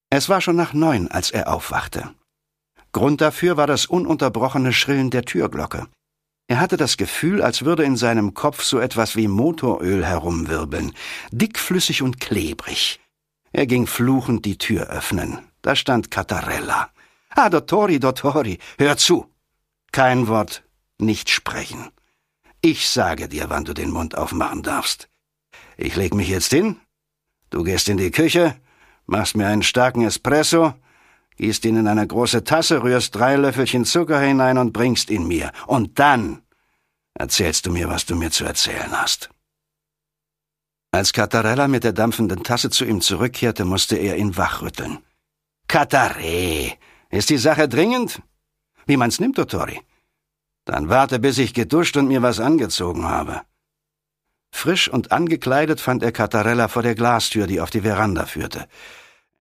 Es war schon nach 9, als er aufwachte. Grund dafür war das ununterbrochene Schrillen der Türglocke. Er hatte das Gefühl, als würde in seinem Kopf so etwas wie Motoröl herumwirbeln, dickflüssig und klebrig. Er ging fluchend die Tür öffnen. Da stand Cattarella. »Ah, Dottori, hör zu!« »Kein Wort, nicht sprechen. Ich sage dir, wann du den Mund aufmachen darfst. Ich leg mich jetzt hin, du gehst in die Küche, machst mir einen starken Espresso, gießt ihn in eine große Tasse, rührst 3 Löffelchen Zucker hinein und bringst ihn mir. Und dann erzählst du mir, was du mir zu erzählen hast.« Als Cattarella mit der dampfenden Tasse zu ihm zurückkehrte, musste er ihn wachrütteln. »Cattare, ist die Sache dringend?« »Wie man's nimmt, Dottori?« »Dann warte, bis ich geduscht und mir was angezogen habe.« Frisch und angekleidet fand er Cattarella vor der Glastür, die auf die Veranda führte.